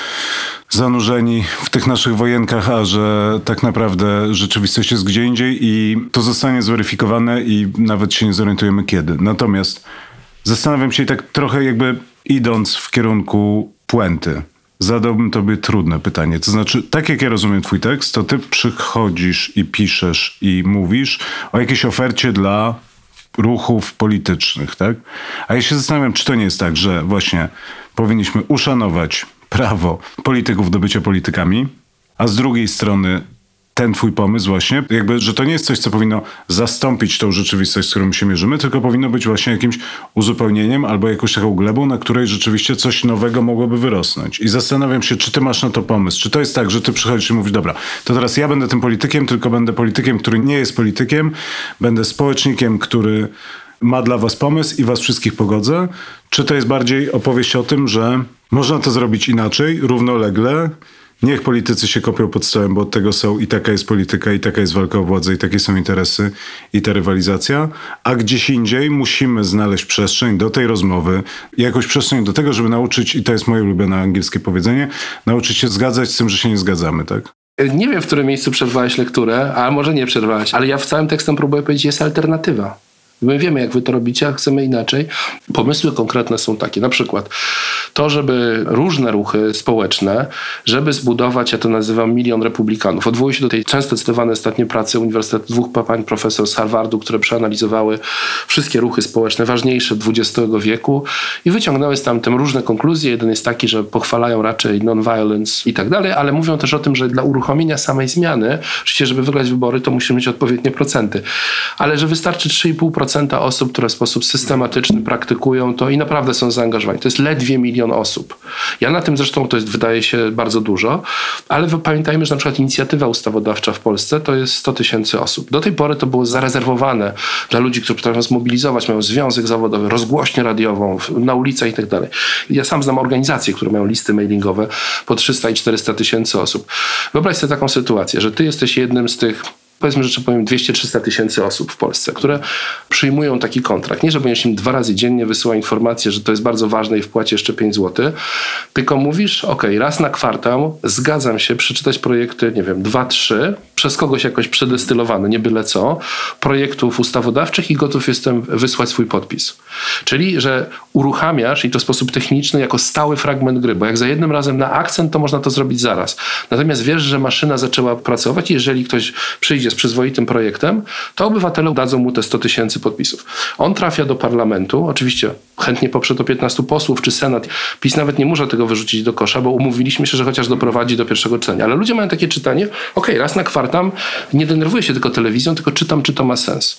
zanurzeni w tych naszych wojenkach, a że tak naprawdę rzeczywistość jest gdzie indziej i to zostanie zweryfikowane i nawet się nie zorientujemy kiedy. Natomiast zastanawiam się tak trochę jakby idąc w kierunku puenty. Zadałbym tobie trudne pytanie. To znaczy, tak jak ja rozumiem twój tekst, to ty przychodzisz i piszesz i mówisz o jakiejś ofercie dla ruchów politycznych, tak? A ja się zastanawiam, czy to nie jest tak, że właśnie powinniśmy uszanować prawo polityków do bycia politykami, a z drugiej strony ten twój pomysł właśnie, jakby, że to nie jest coś, co powinno zastąpić tą rzeczywistość, z którą się mierzymy, tylko powinno być właśnie jakimś uzupełnieniem albo jakąś taką glebą, na której rzeczywiście coś nowego mogłoby wyrosnąć. I zastanawiam się, czy ty masz na to pomysł. Czy to jest tak, że ty przychodzisz i mówisz, dobra, to teraz ja będę tym politykiem, tylko będę politykiem, który nie jest politykiem, będę społecznikiem, który ma dla was pomysł i was wszystkich pogodzę? Czy to jest bardziej opowieść o tym, że można to zrobić inaczej, równolegle? Niech politycy się kopią pod stołem, bo od tego są i taka jest polityka, i taka jest walka o władzę, i takie są interesy, i ta rywalizacja. A gdzieś indziej musimy znaleźć przestrzeń do tej rozmowy, jakąś przestrzeń do tego, żeby nauczyć, i to jest moje ulubione angielskie powiedzenie, nauczyć się zgadzać z tym, że się nie zgadzamy, tak? Nie wiem, w którym miejscu przerwałeś lekturę, a może nie przerwałeś, ale ja w całym tekstem próbuję powiedzieć, jest alternatywa. My wiemy, jak wy to robicie, a chcemy inaczej. Pomysły konkretne są takie. Na przykład to, żeby różne ruchy społeczne, żeby zbudować, ja to nazywam milion republikanów. Odwołuję się do tej często cytowanej ostatnio pracy Uniwersytetu dwóch pań profesor z Harvardu, które przeanalizowały wszystkie ruchy społeczne ważniejsze dwudziestego wieku i wyciągnęły stamtąd różne konkluzje. Jeden jest taki, że pochwalają raczej non-violence i tak dalej, ale mówią też o tym, że dla uruchomienia samej zmiany, oczywiście, żeby wygrać wybory, to musimy mieć odpowiednie procenty, ale że wystarczy trzy i pół procent osób, które w sposób systematyczny praktykują to i naprawdę są zaangażowani. To jest ledwie milion osób. Ja na tym zresztą, to jest, wydaje się bardzo dużo, ale pamiętajmy, że na przykład inicjatywa ustawodawcza w Polsce to jest sto tysięcy osób. Do tej pory to było zarezerwowane dla ludzi, którzy potrafią zmobilizować, mają związek zawodowy, rozgłośnię radiową, na ulicach i tak dalej. Ja sam znam organizacje, które mają listy mailingowe po trzysta i czterysta tysięcy osób. Wyobraź sobie taką sytuację, że ty jesteś jednym z tych, powiedzmy, że powiem dwieście trzysta tysięcy osób w Polsce, które przyjmują taki kontrakt. Nie, że będziesz im dwa razy dziennie wysyła informację, że to jest bardzo ważne i wpłaci jeszcze pięć złotych, tylko mówisz, ok, raz na kwartał zgadzam się przeczytać projekty, nie wiem, dwa, trzy, przez kogoś jakoś przedestylowane, nie byle co, projektów ustawodawczych i gotów jestem wysłać swój podpis. Czyli, że uruchamiasz i to w sposób techniczny jako stały fragment gry, bo jak za jednym razem na akcent, to można to zrobić zaraz. Natomiast wiesz, że maszyna zaczęła pracować i jeżeli ktoś przyjdzie z przyzwoitym projektem, to obywatele dadzą mu te sto tysięcy podpisów. On trafia do parlamentu, oczywiście chętnie poprze to piętnastu posłów czy senat. PiS nawet nie może tego wyrzucić do kosza, bo umówiliśmy się, że chociaż doprowadzi do pierwszego czytania. Ale ludzie mają takie czytanie, okej, raz na kwartał nie denerwuję się tylko telewizją, tylko czytam, czy to ma sens.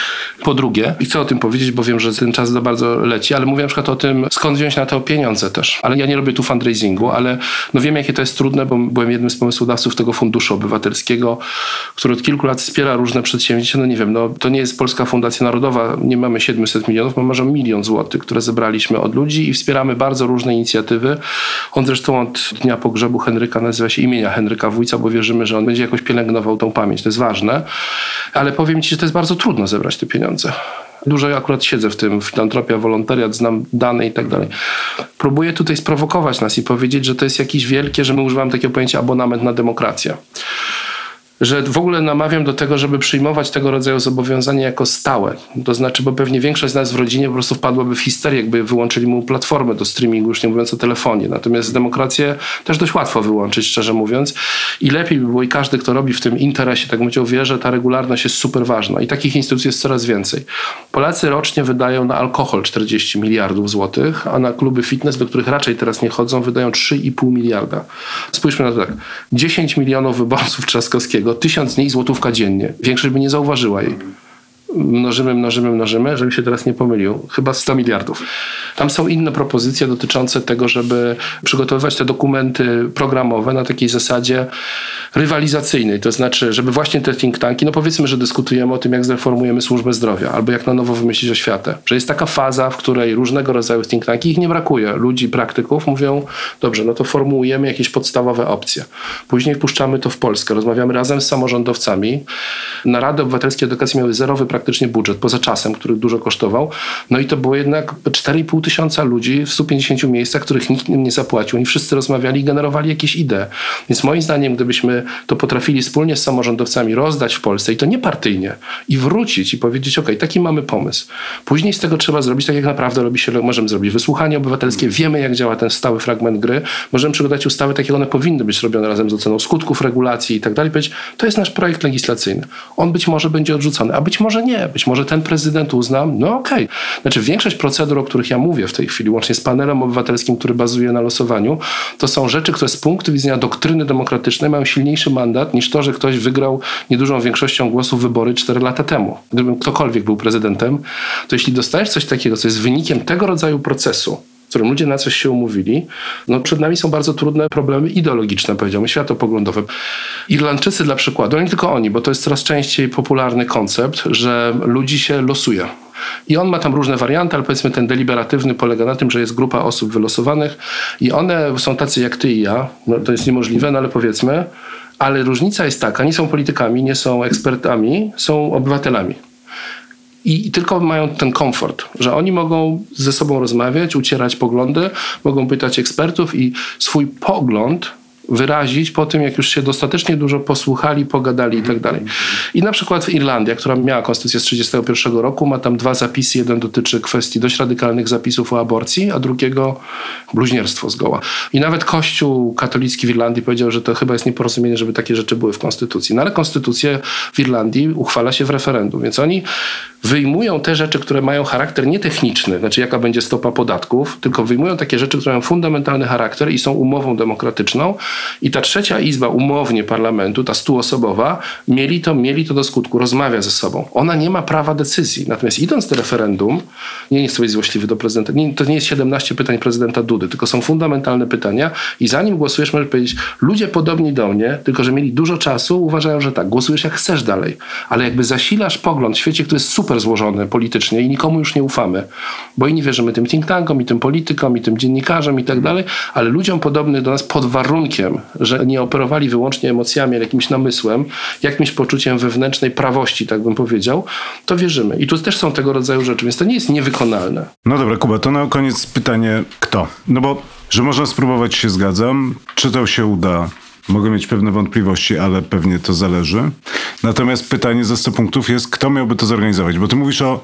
Po drugie, i chcę o tym powiedzieć, bo wiem, że ten czas za bardzo leci, ale mówię na przykład o tym, skąd wziąć na to pieniądze też. Ale ja nie robię tu fundraisingu, ale no wiem, jakie to jest trudne, bo byłem jednym z pomysłodawców tego funduszu obywatelskiego, który od kilku lat wspiera różne przedsięwzięcia. No nie wiem, no to nie jest Polska Fundacja Narodowa, nie mamy siedemset milionów, mamy może milion złotych, które zebraliśmy od ludzi i wspieramy bardzo różne inicjatywy. On zresztą od dnia pogrzebu Henryka nazywa się imienia Henryka Wójca, bo wierzymy, że on będzie jakoś pielęgnował tą pamięć. To jest ważne, ale powiem ci, że to jest bardzo trudno zebrać te pieniądze. Dużo ja akurat siedzę w tym, filantropia, wolontariat, znam dane i tak dalej. Próbuję tutaj sprowokować nas i powiedzieć, że to jest jakieś wielkie, że my używamy takiego pojęcia abonament na demokrację. że w ogóle namawiam do tego, żeby przyjmować tego rodzaju zobowiązania jako stałe. To znaczy, bo pewnie większość z nas w rodzinie po prostu wpadłaby w histerię, jakby wyłączyli mu platformę do streamingu, już nie mówiąc o telefonie. Natomiast demokrację też dość łatwo wyłączyć, szczerze mówiąc. I lepiej by było, i każdy, kto robi w tym interesie, tak mówię, wie, że ta regularność jest super ważna. I takich instytucji jest coraz więcej. Polacy rocznie wydają na alkohol czterdzieści miliardów złotych, a na kluby fitness, do których raczej teraz nie chodzą, wydają trzy i pół miliarda. Spójrzmy na to tak. dziesięć milionów wyborców Trzaskowskiego, tysiąc z nich złotówka dziennie. Większość by nie zauważyła jej. Mnożymy, mnożymy, mnożymy, żebym się teraz nie pomylił. Chyba sto miliardów. Tam są inne propozycje dotyczące tego, żeby przygotowywać te dokumenty programowe na takiej zasadzie rywalizacyjnej. To znaczy, żeby właśnie te think tanki, no powiedzmy, że dyskutujemy o tym, jak zreformujemy służbę zdrowia, albo jak na nowo wymyślić oświatę. Że jest taka faza, w której różnego rodzaju think tanki, ich nie brakuje. Ludzi, praktyków mówią, dobrze, no to formułujemy jakieś podstawowe opcje. Później wpuszczamy to w Polskę. Rozmawiamy razem z samorządowcami. Narady Obywatelskie Edukacji miały zerowy praktycznie budżet, poza czasem, który dużo kosztował. No i to było jednak cztery i pół tysiąca ludzi w stu pięćdziesięciu miejscach, których nikt im nie zapłacił. Oni wszyscy rozmawiali i generowali jakieś idee. Więc moim zdaniem, gdybyśmy to potrafili wspólnie z samorządowcami rozdać w Polsce i to nie partyjnie i wrócić i powiedzieć, ok, taki mamy pomysł. Później z tego trzeba zrobić tak, jak naprawdę robi się, możemy zrobić wysłuchanie obywatelskie, wiemy, jak działa ten stały fragment gry, możemy przygotować ustawy tak, jak one powinny być robione razem z oceną skutków regulacji i tak dalej. Powiedzieć, to jest nasz projekt legislacyjny. On być może będzie odrzucony, a być może nie. Być może ten prezydent uzna, no okej. Okay. Znaczy większość procedur, o których ja mówię w tej chwili, łącznie z panelem obywatelskim, który bazuje na losowaniu, to są rzeczy, które z punktu widzenia doktryny demokratycznej mają silniejszy mandat niż to, że ktoś wygrał niedużą większością głosów wybory cztery lata temu. Gdyby ktokolwiek był prezydentem, to jeśli dostajesz coś takiego, co jest wynikiem tego rodzaju procesu, w którym ludzie na coś się umówili, no przed nami są bardzo trudne problemy ideologiczne, powiedziałbym, światopoglądowe. Irlandczycy dla przykładu, ale nie tylko oni, bo to jest coraz częściej popularny koncept, że ludzi się losuje. I on ma tam różne warianty, ale powiedzmy ten deliberatywny polega na tym, że jest grupa osób wylosowanych i one są tacy jak ty i ja, no to jest niemożliwe, no ale powiedzmy, ale różnica jest taka, nie są politykami, nie są ekspertami, są obywatelami. I tylko mają ten komfort, że oni mogą ze sobą rozmawiać, ucierać poglądy, mogą pytać ekspertów i swój pogląd wyrazić po tym, jak już się dostatecznie dużo posłuchali, pogadali i tak dalej. I na przykład Irlandia, która miała konstytucję z trzydziestego pierwszego roku, ma tam dwa zapisy. Jeden dotyczy kwestii dość radykalnych zapisów o aborcji, a drugiego bluźnierstwo zgoła. I nawet Kościół katolicki w Irlandii powiedział, że to chyba jest nieporozumienie, żeby takie rzeczy były w konstytucji. No ale konstytucję w Irlandii uchwala się w referendum, więc oni wyjmują te rzeczy, które mają charakter nietechniczny, znaczy jaka będzie stopa podatków, tylko wyjmują takie rzeczy, które mają fundamentalny charakter i są umową demokratyczną. I ta trzecia izba umownie parlamentu, ta stuosobowa, mieli to, mieli to do skutku, rozmawia ze sobą. Ona nie ma prawa decyzji. Natomiast idąc do referendum, nie, nie chcę być złośliwy do prezydenta, nie, to nie jest siedemnaście pytań prezydenta Dudy, tylko są fundamentalne pytania i zanim głosujesz, możesz powiedzieć, ludzie podobni do mnie, tylko że mieli dużo czasu, uważają, że tak, głosujesz jak chcesz dalej. Ale jakby zasilasz pogląd w świecie, który jest super złożony politycznie i nikomu już nie ufamy, bo i nie wierzymy tym think tankom, i tym politykom, i tym dziennikarzom i tak dalej, ale ludziom podobnych do nas pod warunkiem, że nie operowali wyłącznie emocjami, ale jakimś namysłem, jakimś poczuciem wewnętrznej prawości, tak bym powiedział, to wierzymy. I tu też są tego rodzaju rzeczy, więc to nie jest niewykonalne. No dobra, Kuba, to na koniec pytanie, kto? No bo, że można spróbować, się zgadzam. Czy to się uda? Mogę mieć pewne wątpliwości, ale pewnie to zależy. Natomiast pytanie za sto punktów jest, kto miałby to zorganizować? Bo ty mówisz o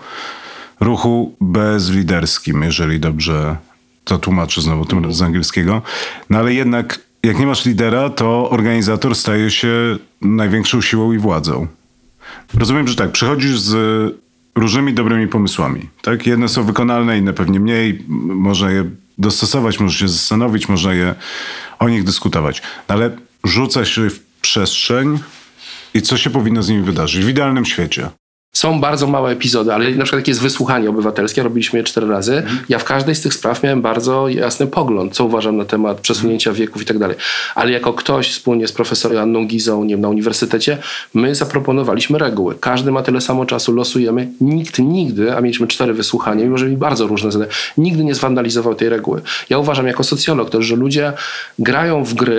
ruchu bezliderskim, jeżeli dobrze to tłumaczę znowu tym z angielskiego. No ale jednak jak nie masz lidera, to organizator staje się największą siłą i władzą. Rozumiem, że tak, przychodzisz z różnymi dobrymi pomysłami. Tak? Jedne są wykonalne, inne pewnie mniej. Można je dostosować, można się zastanowić, można je o nich dyskutować. No ale rzuca się w przestrzeń i co się powinno z nimi wydarzyć w idealnym świecie? Są bardzo małe epizody, ale na przykład takie jest wysłuchanie obywatelskie, robiliśmy je cztery razy. Ja w każdej z tych spraw miałem bardzo jasny pogląd, co uważam na temat przesunięcia wieków i tak dalej. Ale jako ktoś wspólnie z profesorem Anną Gizą, nie wiem, na uniwersytecie, my zaproponowaliśmy reguły. Każdy ma tyle samo czasu, losujemy. Nikt nigdy, a mieliśmy cztery wysłuchania, mimo że mieli bardzo różne zadania, nigdy nie zwandalizował tej reguły. Ja uważam jako socjolog też, że ludzie grają w gry,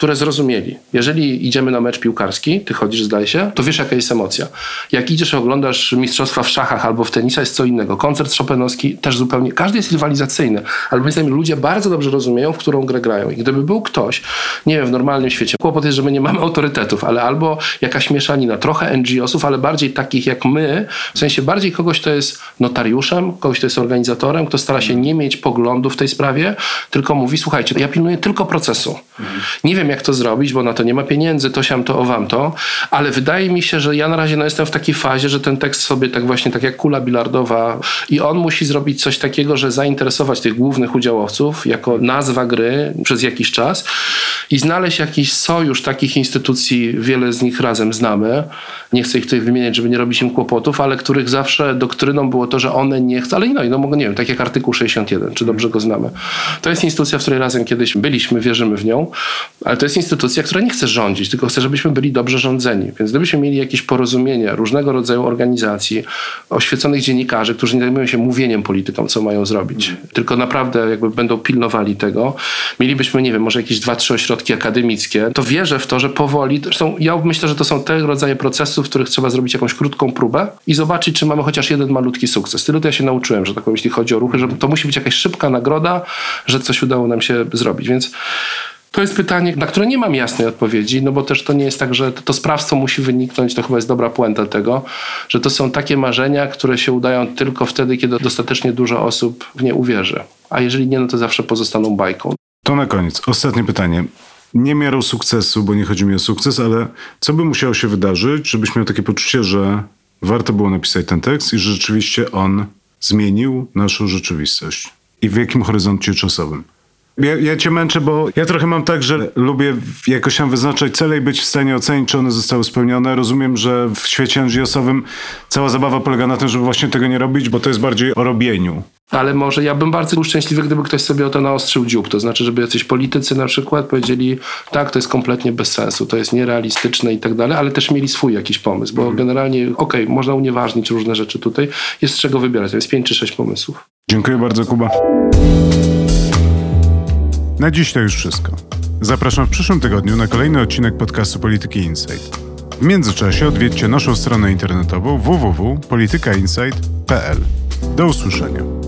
które zrozumieli. Jeżeli idziemy na mecz piłkarski, ty chodzisz, zdaje się, to wiesz, jaka jest emocja. Jak idziesz, oglądasz mistrzostwa w szachach albo w tenisa, jest co innego. Koncert chopinowski też zupełnie, każdy jest rywalizacyjny, ale moim zdaniem ludzie bardzo dobrze rozumieją, w którą grę grają. I gdyby był ktoś, nie wiem, w normalnym świecie, kłopot jest, że my nie mamy autorytetów, ale albo jakaś mieszanina, trochę en dżi osów, ale bardziej takich jak my, w sensie bardziej kogoś, kto jest notariuszem, kogoś, kto jest organizatorem, kto stara się nie mieć poglądu w tej sprawie, tylko mówi, słuchajcie, ja pilnuję tylko procesu. Nie wiem, jak to zrobić, bo na to nie ma pieniędzy, to siam to, owam to, ale wydaje mi się, że ja na razie no, jestem w takiej fazie, że ten tekst sobie tak właśnie, tak jak kula bilardowa i on musi zrobić coś takiego, że zainteresować tych głównych udziałowców jako nazwa gry przez jakiś czas i znaleźć jakiś sojusz takich instytucji, wiele z nich razem znamy, nie chcę ich tutaj wymieniać, żeby nie robić im kłopotów, ale których zawsze doktryną było to, że one nie chcą, ale no, no mogę, nie wiem, tak jak artykuł sześćdziesiąt jeden, czy dobrze go znamy. To jest instytucja, w której razem kiedyś byliśmy, wierzymy w nią, ale to jest instytucja, która nie chce rządzić, tylko chce, żebyśmy byli dobrze rządzeni. Więc gdybyśmy mieli jakieś porozumienie różnego rodzaju organizacji, oświeconych dziennikarzy, którzy nie zajmują się mówieniem politykom, co mają zrobić, mm. tylko naprawdę jakby będą pilnowali tego, mielibyśmy, nie wiem, może jakieś dwa, trzy ośrodki akademickie, to wierzę w to, że powoli, zresztą ja myślę, że to są te rodzaje procesów, w których trzeba zrobić jakąś krótką próbę i zobaczyć, czy mamy chociaż jeden malutki sukces. Tyle to ja się nauczyłem, że tak powiem, jeśli chodzi o ruchy, że to musi być jakaś szybka nagroda, że coś udało nam się zrobić. Więc to jest pytanie, na które nie mam jasnej odpowiedzi, no bo też to nie jest tak, że to sprawstwo musi wyniknąć, to chyba jest dobra puenta tego, że to są takie marzenia, które się udają tylko wtedy, kiedy dostatecznie dużo osób w nie uwierzy. A jeżeli nie, no to zawsze pozostaną bajką. To na koniec, ostatnie pytanie. Nie miarą sukcesu, bo nie chodzi mi o sukces, ale co by musiało się wydarzyć, żebyś miał takie poczucie, że warto było napisać ten tekst i że rzeczywiście on zmienił naszą rzeczywistość? I w jakim horyzoncie czasowym? Ja, ja cię męczę, bo ja trochę mam tak, że lubię jakoś tam wyznaczać cele i być w stanie ocenić, czy one zostały spełnione. Rozumiem, że w świecie en dżi osowym cała zabawa polega na tym, żeby właśnie tego nie robić, bo to jest bardziej o robieniu. Ale może ja bym bardzo był szczęśliwy, gdyby ktoś sobie o to naostrzył dziób. To znaczy, żeby jacyś politycy na przykład powiedzieli, tak, to jest kompletnie bez sensu, to jest nierealistyczne i tak dalej, ale też mieli swój jakiś pomysł, bo mhm. generalnie, okej, okay, można unieważnić różne rzeczy tutaj, jest z czego wybierać, to jest pięć czy sześć pomysłów. Dziękuję bardzo, Kuba. Na dziś to już wszystko. Zapraszam w przyszłym tygodniu na kolejny odcinek podcastu Polityki Insight. W międzyczasie odwiedźcie naszą stronę internetową w w w kropka polityka insight kropka p l. Do usłyszenia.